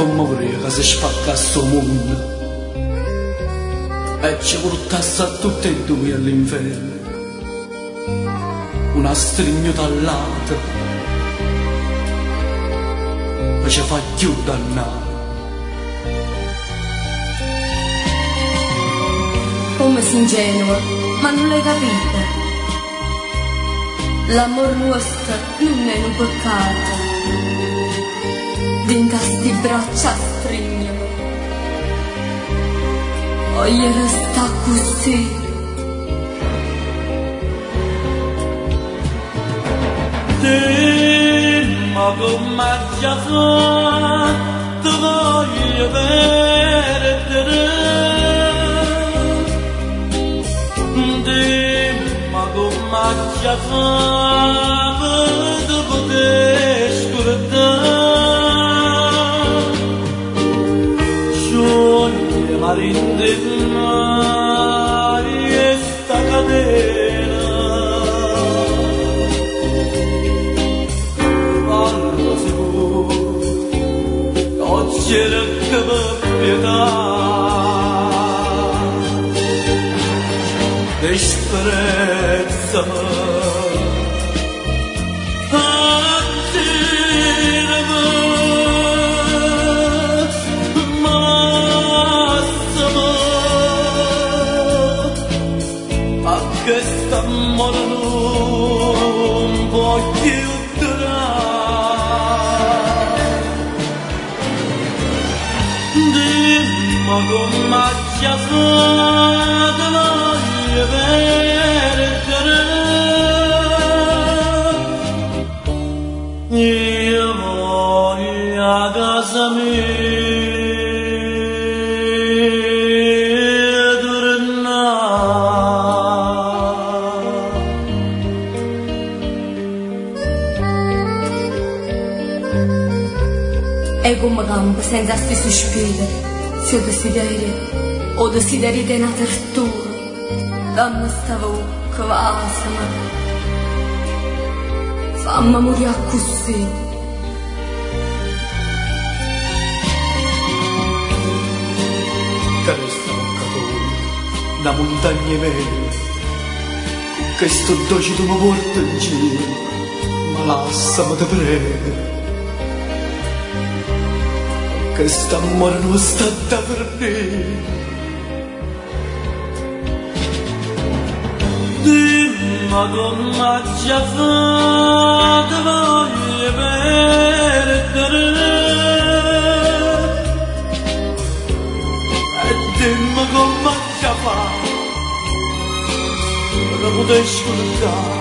morire che si spacca sto mondo e ci portasse a tutti e due all'inferno, una strignuta all'altra e ci fa più dannare. Come sei ingenua, ma non l'hai capita. L'amor nostro non è un peccato, dinta sti braccia stringono, voglio resta così. Ma come già fa, ti voglio perdere. Ma come già fa, ti poter scordare. Scioglie marinde mai sta catena. Cerca pietà, disprezzami, attirami, ammazzami, a che sta morendo un po' più durare. Ma come già fatto voglio perdere, io voglio a casa mia tornare. E come campa senza sti sospiri, se o desideri di una tortura, dammi sta bocca, vasama, fammi morire così. Che resta bocca tua, da montagne vere, che sto dolce tu mi porta in giro, ma lasciami te prego. Che sta morendo sta da perdere. Dimmi come già fatto voglio perdere, e dimmi come già fatto non potrei scordare.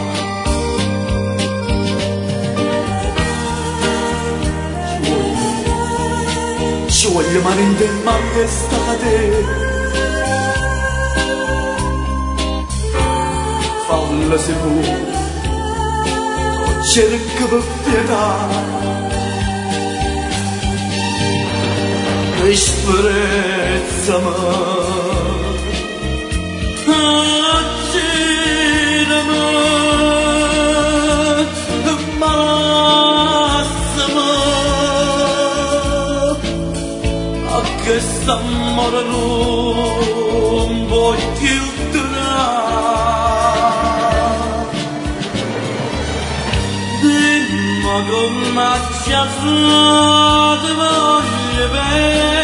Ci voglio marinde ma d'estate, falla se può, cerca per pietà, disprezzami, attirami, che sta morendo un po' più durare. Dimmi come già fatto voglio bene.